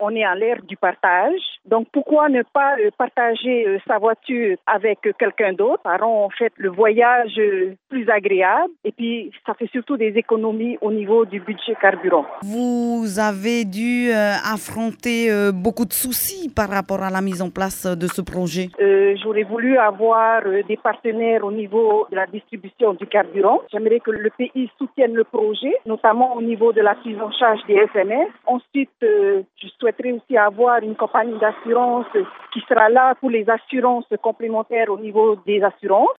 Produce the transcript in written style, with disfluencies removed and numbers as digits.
on est à l'ère du partage. Donc pourquoi ne pas partager sa voiture avec quelqu'un d'autre? Ça rend en fait le voyage plus agréable et puis ça fait surtout des économies au niveau du budget carburant. Vous avez dû affronter beaucoup de soucis par rapport à la mise en place de ce projet. J'aurais voulu avoir des partenaires au niveau de la distribution du carburant. J'aimerais que le pays soutienne le projet, notamment au niveau de la prise en charge des SMS. Ensuite, je souhaiterais aussi avoir une compagnie d'assurance qui sera là pour les assurances complémentaires au niveau des assurances.